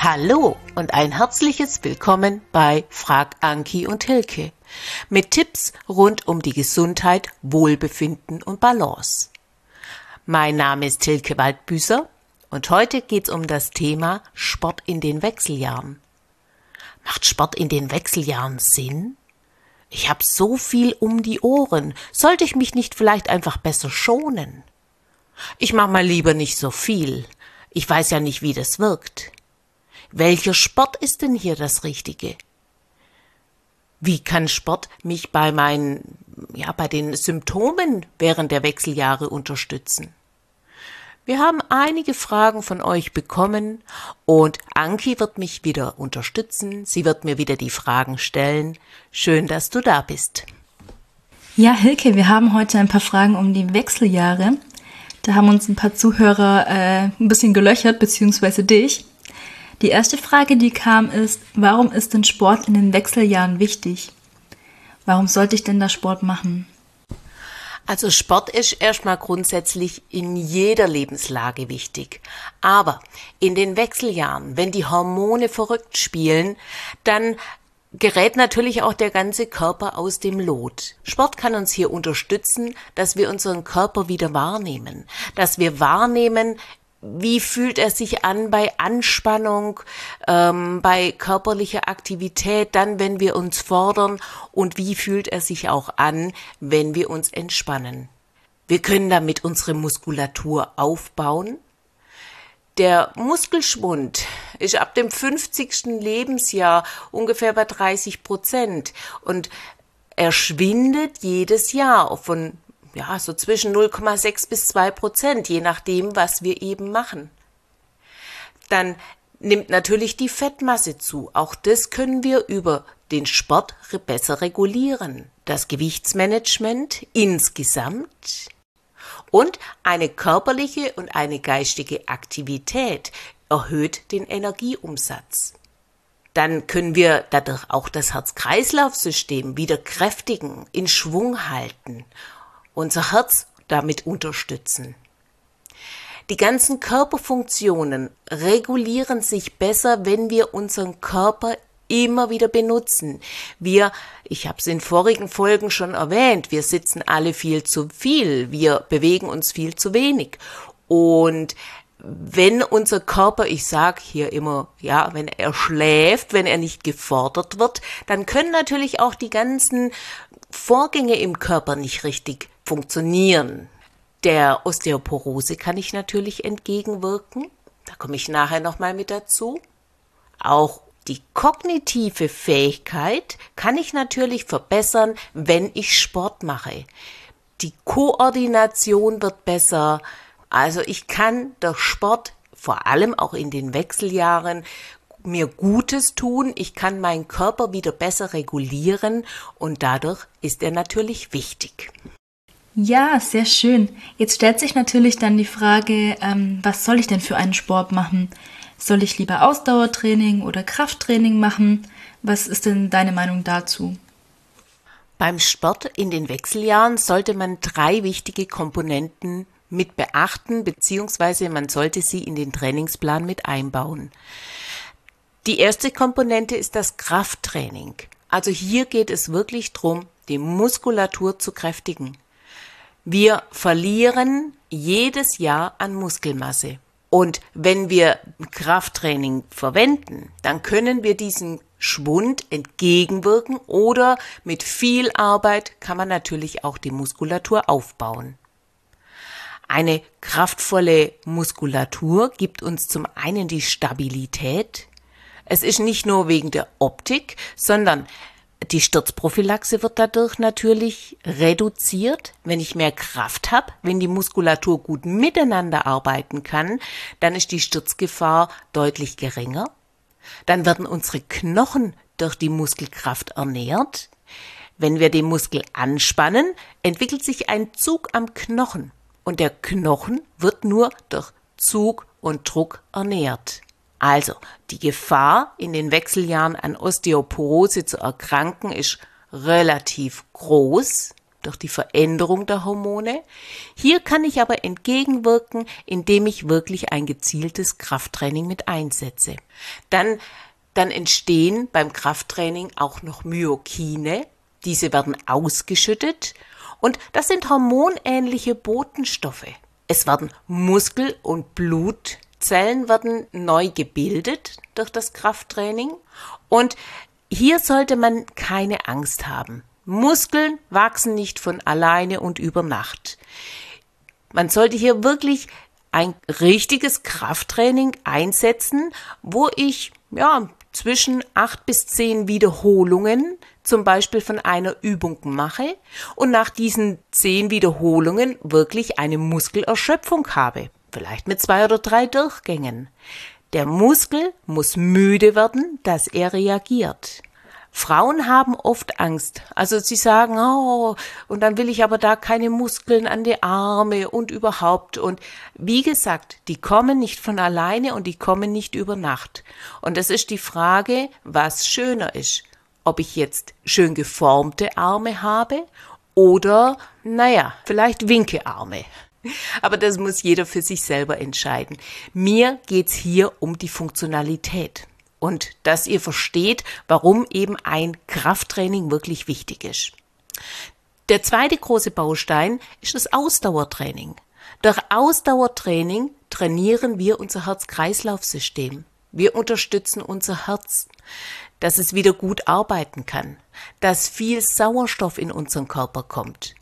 Hallo und ein herzliches Willkommen bei Frag Anki und Hilke mit Tipps rund um die Gesundheit, Wohlbefinden und Balance. Mein Name ist Hilke Waldbüßer und heute geht's um das Thema Sport in den Wechseljahren. Macht Sport in den Wechseljahren Sinn? Ich habe so viel um die Ohren. Sollte ich mich nicht vielleicht einfach besser schonen? Ich mache mal lieber nicht so viel. Ich weiß ja nicht, wie das wirkt. Welcher Sport ist denn hier das Richtige? Wie kann Sport mich bei den Symptomen während der Wechseljahre unterstützen? Wir haben einige Fragen von euch bekommen und Anki wird mich wieder unterstützen. Sie wird mir wieder die Fragen stellen. Schön, dass du da bist. Ja, Hilke, wir haben heute ein paar Fragen um die Wechseljahre. Da haben uns ein paar Zuhörer ein bisschen gelöchert, beziehungsweise dich. Die erste Frage, die kam, ist, warum ist denn Sport in den Wechseljahren wichtig? Warum sollte ich denn da Sport machen? Also Sport ist erstmal grundsätzlich in jeder Lebenslage wichtig. Aber in den Wechseljahren, wenn die Hormone verrückt spielen, dann gerät natürlich auch der ganze Körper aus dem Lot. Sport kann uns hier unterstützen, dass wir unseren Körper wieder wahrnehmen. Dass wir wahrnehmen, wie fühlt er sich an bei Anspannung, bei körperlicher Aktivität, dann wenn wir uns fordern und wie fühlt er sich auch an, wenn wir uns entspannen. Wir können damit unsere Muskulatur aufbauen. Der Muskelschwund ist ab dem 50. Lebensjahr ungefähr bei 30% und er schwindet jedes Jahr von so zwischen 0,6 bis 2%, je nachdem, was wir eben machen. Dann nimmt natürlich die Fettmasse zu. Auch das können wir über den Sport besser regulieren. Das Gewichtsmanagement insgesamt und eine körperliche und eine geistige Aktivität erhöht den Energieumsatz. Dann können wir dadurch auch das Herz-Kreislauf-System wieder kräftigen, in Schwung halten, unser Herz damit unterstützen. Die ganzen Körperfunktionen regulieren sich besser, wenn wir unseren Körper immer wieder benutzen. Ich habe es in vorigen Folgen schon erwähnt, wir sitzen alle viel zu viel, wir bewegen uns viel zu wenig. Und wenn unser Körper, ich sage hier immer, wenn er schläft, wenn er nicht gefordert wird, dann können natürlich auch die ganzen Vorgänge im Körper nicht richtig funktionieren. Der Osteoporose kann ich natürlich entgegenwirken, da komme ich nachher nochmal mit dazu. Auch die kognitive Fähigkeit kann ich natürlich verbessern, wenn ich Sport mache. Die Koordination wird besser. Also ich kann durch Sport, vor allem auch in den Wechseljahren, mir Gutes tun. Ich kann meinen Körper wieder besser regulieren und dadurch ist er natürlich wichtig. Ja, sehr schön. Jetzt stellt sich natürlich dann die Frage, was soll ich denn für einen Sport machen? Soll ich lieber Ausdauertraining oder Krafttraining machen? Was ist denn deine Meinung dazu? Beim Sport in den Wechseljahren sollte man 3 wichtige Komponenten mit beachten, beziehungsweise man sollte sie in den Trainingsplan mit einbauen. Die erste Komponente ist das Krafttraining. Also hier geht es wirklich darum, die Muskulatur zu kräftigen. Wir verlieren jedes Jahr an Muskelmasse. Und wenn wir Krafttraining verwenden, dann können wir diesen Schwund entgegenwirken oder mit viel Arbeit kann man natürlich auch die Muskulatur aufbauen. Eine kraftvolle Muskulatur gibt uns zum einen die Stabilität. Es ist nicht nur wegen der Optik, sondern die Sturzprophylaxe wird dadurch natürlich reduziert. Wenn ich mehr Kraft habe, wenn die Muskulatur gut miteinander arbeiten kann, dann ist die Sturzgefahr deutlich geringer. Dann werden unsere Knochen durch die Muskelkraft ernährt. Wenn wir den Muskel anspannen, entwickelt sich ein Zug am Knochen. Und der Knochen wird nur durch Zug und Druck ernährt. Also, die Gefahr, in den Wechseljahren an Osteoporose zu erkranken, ist relativ groß. durch die Veränderung der Hormone. Hier kann ich aber entgegenwirken, indem ich wirklich ein gezieltes Krafttraining mit einsetze. Dann entstehen beim Krafttraining auch noch Myokine. Diese werden ausgeschüttet und das sind hormonähnliche Botenstoffe. Es werden Muskel- und Blutzellen werden neu gebildet durch das Krafttraining und hier sollte man keine Angst haben. Muskeln wachsen nicht von alleine und über Nacht. Man sollte hier wirklich ein richtiges Krafttraining einsetzen, wo ich zwischen 8 bis 10 Wiederholungen zum Beispiel von einer Übung mache und nach diesen 10 Wiederholungen wirklich eine Muskelerschöpfung habe, vielleicht mit 2 oder 3 Durchgängen. Der Muskel muss müde werden, dass er reagiert. Frauen haben oft Angst, also sie sagen, und dann will ich aber da keine Muskeln an die Arme und überhaupt. Und wie gesagt, die kommen nicht von alleine und die kommen nicht über Nacht. Und das ist die Frage, was schöner ist. Ob ich jetzt schön geformte Arme habe oder, vielleicht Winkearme. Aber das muss jeder für sich selber entscheiden. Mir geht's hier um die Funktionalität. Und dass ihr versteht, warum eben ein Krafttraining wirklich wichtig ist. Der zweite große Baustein ist das Ausdauertraining. Durch Ausdauertraining trainieren wir unser Herz-Kreislauf-System. Wir unterstützen unser Herz, dass es wieder gut arbeiten kann, dass viel Sauerstoff in unseren Körper kommt.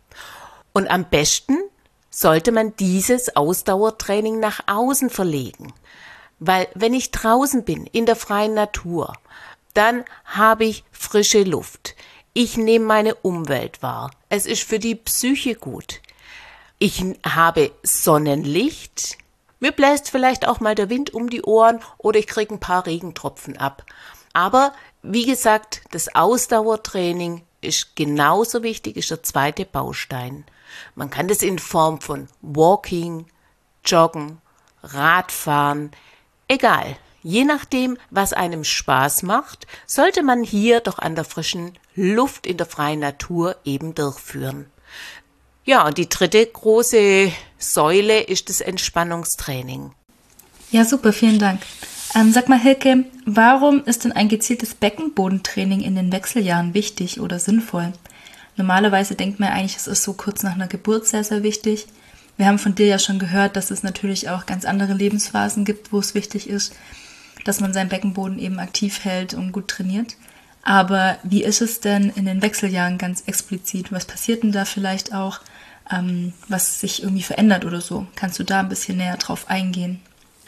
Und am besten sollte man dieses Ausdauertraining nach außen verlegen. Weil wenn ich draußen bin, in der freien Natur, dann habe ich frische Luft. Ich nehme meine Umwelt wahr. Es ist für die Psyche gut. Ich habe Sonnenlicht. Mir bläst vielleicht auch mal der Wind um die Ohren oder ich kriege ein paar Regentropfen ab. Aber wie gesagt, das Ausdauertraining ist genauso wichtig, ist der zweite Baustein. Man kann das in Form von Walking, Joggen, Radfahren, egal, je nachdem, was einem Spaß macht, sollte man hier doch an der frischen Luft in der freien Natur eben durchführen. Ja, und die dritte große Säule ist das Entspannungstraining. Ja, super, vielen Dank. Sag mal, Hilke, warum ist denn ein gezieltes Beckenbodentraining in den Wechseljahren wichtig oder sinnvoll? Normalerweise denkt man eigentlich, es ist so kurz nach einer Geburt sehr, sehr wichtig. Wir haben von dir ja schon gehört, dass es natürlich auch ganz andere Lebensphasen gibt, wo es wichtig ist, dass man seinen Beckenboden eben aktiv hält und gut trainiert. Aber wie ist es denn in den Wechseljahren ganz explizit? Was passiert denn da vielleicht auch, was sich irgendwie verändert oder so? Kannst du da ein bisschen näher drauf eingehen?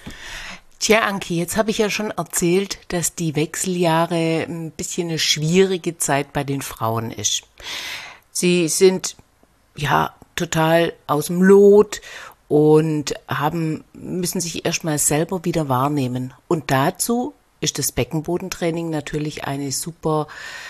Tja, Anki, jetzt habe ich ja schon erzählt, dass die Wechseljahre ein bisschen eine schwierige Zeit bei den Frauen ist. Sie sind total aus dem Lot und müssen sich erstmal selber wieder wahrnehmen. Und dazu ist das Beckenbodentraining natürlich ein super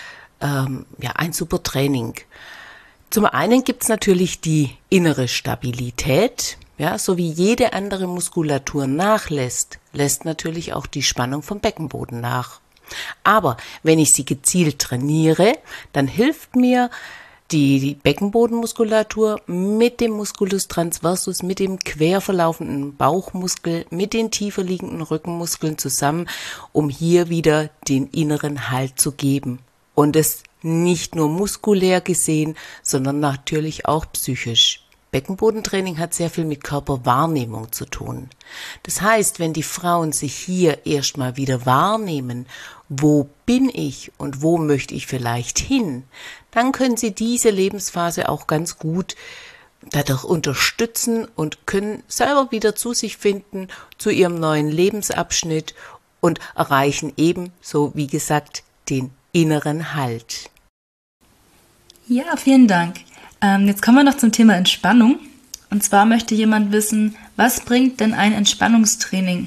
Training. Zum einen gibt's natürlich die innere Stabilität. Ja, so wie jede andere Muskulatur nachlässt, lässt natürlich auch die Spannung vom Beckenboden nach. Aber wenn ich sie gezielt trainiere, dann hilft mir die Beckenbodenmuskulatur mit dem Musculus transversus, mit dem quer verlaufenden Bauchmuskel, mit den tiefer liegenden Rückenmuskeln zusammen, um hier wieder den inneren Halt zu geben. Und es nicht nur muskulär gesehen, sondern natürlich auch psychisch. Beckenbodentraining hat sehr viel mit Körperwahrnehmung zu tun. Das heißt, wenn die Frauen sich hier erstmal wieder wahrnehmen, wo bin ich und wo möchte ich vielleicht hin, dann können sie diese Lebensphase auch ganz gut dadurch unterstützen und können selber wieder zu sich finden, zu ihrem neuen Lebensabschnitt und erreichen ebenso, wie gesagt, den inneren Halt. Ja, vielen Dank. Jetzt kommen wir noch zum Thema Entspannung. Und zwar möchte jemand wissen, was bringt denn ein Entspannungstraining?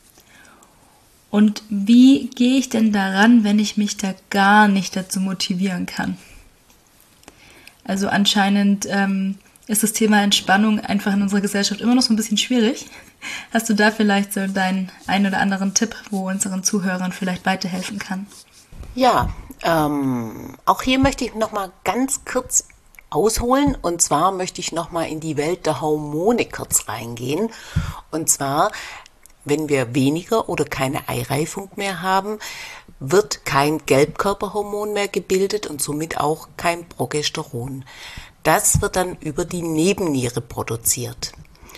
Und wie gehe ich denn daran, wenn ich mich da gar nicht dazu motivieren kann? Also anscheinend ist das Thema Entspannung einfach in unserer Gesellschaft immer noch so ein bisschen schwierig. Hast du da vielleicht so deinen einen oder anderen Tipp, wo unseren Zuhörern vielleicht weiterhelfen kann? Ja, auch hier möchte ich noch mal ganz kurz ausholen. Und zwar möchte ich nochmal in die Welt der Hormone kurz reingehen. Und zwar, wenn wir weniger oder keine Eireifung mehr haben, wird kein Gelbkörperhormon mehr gebildet und somit auch kein Progesteron. Das wird dann über die Nebenniere produziert.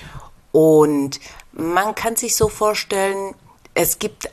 Und man kann sich so vorstellen, es gibt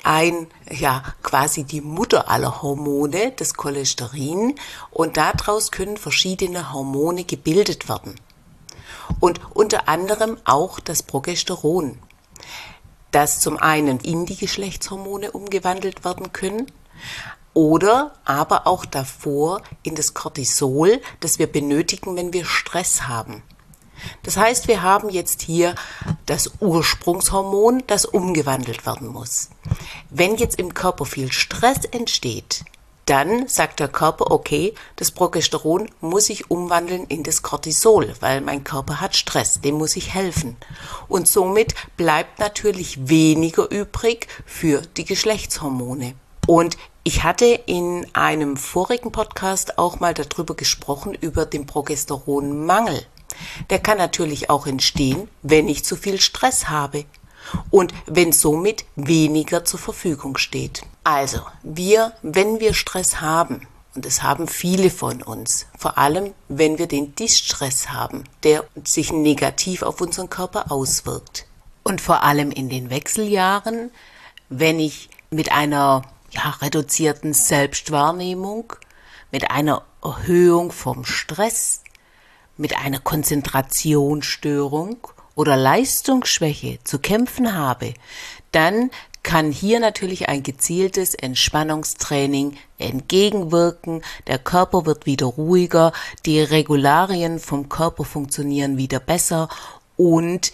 quasi die Mutter aller Hormone, das Cholesterin, und daraus können verschiedene Hormone gebildet werden. Und unter anderem auch das Progesteron, das zum einen in die Geschlechtshormone umgewandelt werden können oder aber auch davor in das Cortisol, das wir benötigen, wenn wir Stress haben. Das heißt, wir haben jetzt hier das Ursprungshormon, das umgewandelt werden muss. Wenn jetzt im Körper viel Stress entsteht, dann sagt der Körper, okay, das Progesteron muss ich umwandeln in das Cortisol, weil mein Körper hat Stress, dem muss ich helfen. Und somit bleibt natürlich weniger übrig für die Geschlechtshormone. Und ich hatte in einem vorigen Podcast auch mal darüber gesprochen, über den Progesteronmangel. Der kann natürlich auch entstehen, wenn ich zu viel Stress habe und wenn somit weniger zur Verfügung steht. Also, wenn wir Stress haben, und das haben viele von uns, vor allem wenn wir den Distress haben, der sich negativ auf unseren Körper auswirkt. Und vor allem in den Wechseljahren, wenn ich mit einer reduzierten Selbstwahrnehmung, mit einer Erhöhung vom Stress, mit einer Konzentrationsstörung oder Leistungsschwäche zu kämpfen habe, dann kann hier natürlich ein gezieltes Entspannungstraining entgegenwirken. Der Körper wird wieder ruhiger, die Regularien vom Körper funktionieren wieder besser und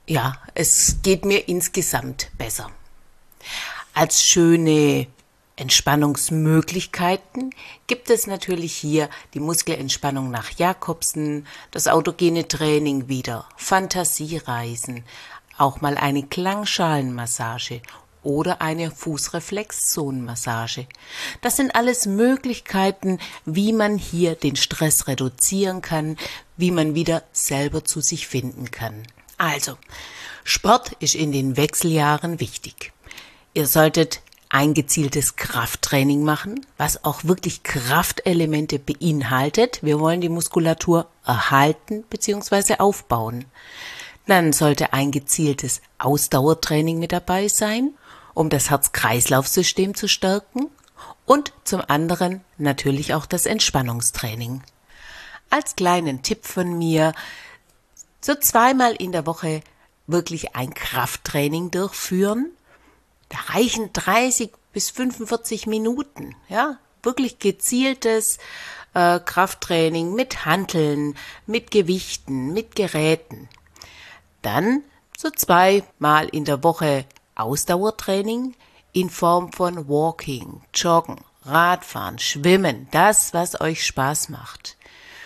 es geht mir insgesamt besser. Als schöne Entspannungsmöglichkeiten gibt es natürlich hier die Muskelentspannung nach Jacobsen, das autogene Training wieder, Fantasiereisen, auch mal eine Klangschalenmassage oder eine Fußreflexzonenmassage. Das sind alles Möglichkeiten, wie man hier den Stress reduzieren kann, wie man wieder selber zu sich finden kann. Also, Sport ist in den Wechseljahren wichtig. Ihr solltet ein gezieltes Krafttraining machen, was auch wirklich Kraftelemente beinhaltet. Wir wollen die Muskulatur erhalten bzw. aufbauen. Dann sollte ein gezieltes Ausdauertraining mit dabei sein, um das Herz-Kreislauf-System zu stärken und zum anderen natürlich auch das Entspannungstraining. Als kleinen Tipp von mir, so 2-mal in der Woche wirklich ein Krafttraining durchführen. Da reichen 30 bis 45 Minuten, wirklich gezieltes Krafttraining mit Hanteln, mit Gewichten, mit Geräten. Dann so 2-mal in der Woche Ausdauertraining in Form von Walking, Joggen, Radfahren, Schwimmen, das, was euch Spaß macht.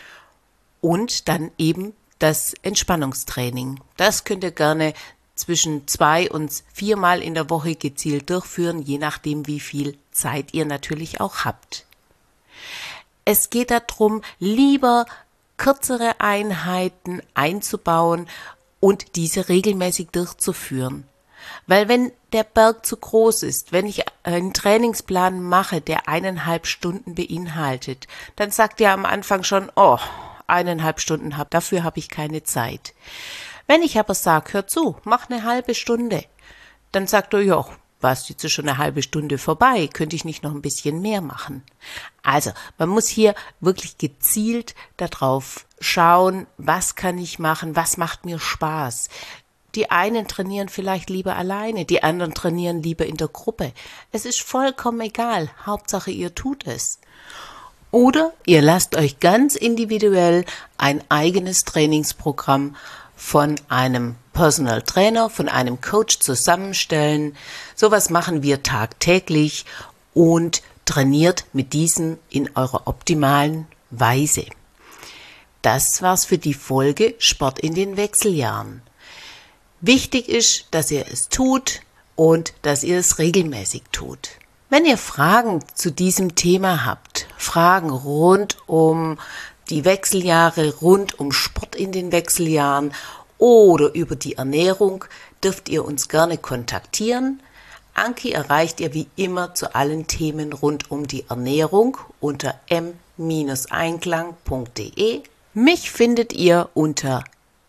Und dann eben das Entspannungstraining. Das könnt ihr gerne zwischen 2 und 4-mal in der Woche gezielt durchführen, je nachdem, wie viel Zeit ihr natürlich auch habt. Es geht darum, lieber kürzere Einheiten einzubauen und diese regelmäßig durchzuführen. Weil wenn der Berg zu groß ist, wenn ich einen Trainingsplan mache, der 1,5 Stunden beinhaltet, dann sagt ihr am Anfang schon, 1,5 Stunden dafür habe ich keine Zeit. Wenn ich aber sage, hör zu, mach eine halbe Stunde, dann sagt er, warst jetzt schon eine halbe Stunde vorbei, könnte ich nicht noch ein bisschen mehr machen. Also, man muss hier wirklich gezielt darauf schauen, was kann ich machen, was macht mir Spaß. Die einen trainieren vielleicht lieber alleine, die anderen trainieren lieber in der Gruppe. Es ist vollkommen egal, Hauptsache ihr tut es. Oder ihr lasst euch ganz individuell ein eigenes Trainingsprogramm von einem Personal Trainer, von einem Coach zusammenstellen. Sowas machen wir tagtäglich und trainiert mit diesem in eurer optimalen Weise. Das war's für die Folge Sport in den Wechseljahren. Wichtig ist, dass ihr es tut und dass ihr es regelmäßig tut. Wenn ihr Fragen zu diesem Thema habt, Fragen rund um die Wechseljahre rund um Sport in den Wechseljahren oder über die Ernährung, dürft ihr uns gerne kontaktieren. Anki erreicht ihr wie immer zu allen Themen rund um die Ernährung unter m-einklang.de. Mich findet ihr unter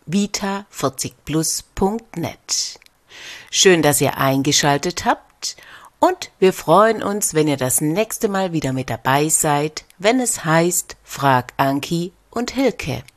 vita40plus.net. Schön, dass ihr eingeschaltet habt und wir freuen uns, wenn ihr das nächste Mal wieder mit dabei seid, wenn es heißt Frag Anki und Hilke.